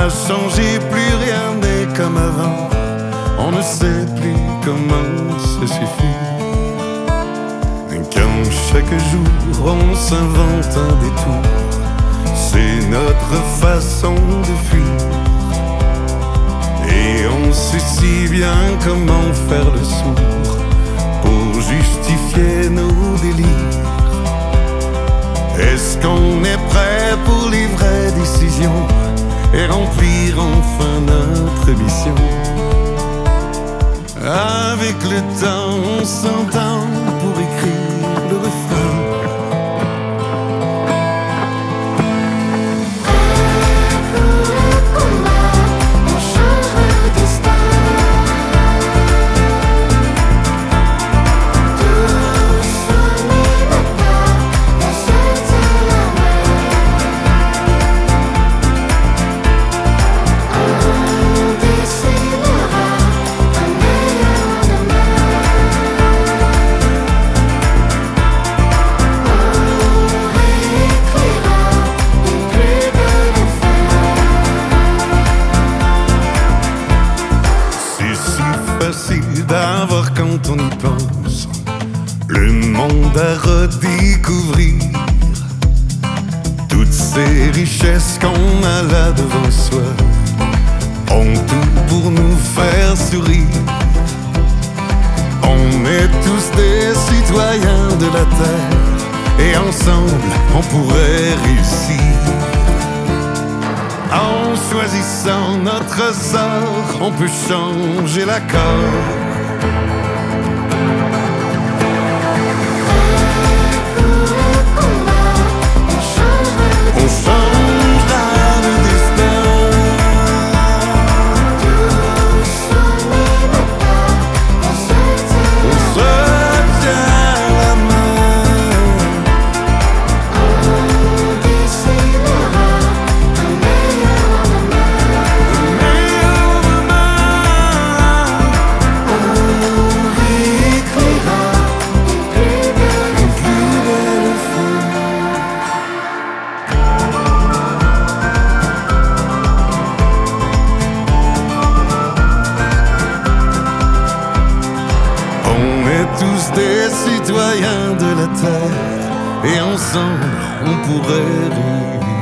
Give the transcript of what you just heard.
a changé, plus rien n'est comme avant. On ne sait plus comment se suffit. Quand chaque jour on s'invente un détour, c'est notre façon de fuir. Et on sait si bien comment faire le sourd pour justifier nos délires. Est-ce qu'on est prêt pour les vraies décisions et remplir enfin notre mission? Avec le temps, on s'entend pour écrire le refrain. Facile d'avoir quand on y pense le monde à redécouvrir, toutes ces richesses qu'on a là devant soi ont tout pour nous faire sourire. On est tous des citoyens de la terre et ensemble on pourrait réussir. En choisissant notre sort, on peut changer l'accord. On changera le destin. On se tient la main. On décidera un meilleur demain. On réécrira une plus belle fin. On est tous des citoyens de la terre et ensemble on pourrait vivre.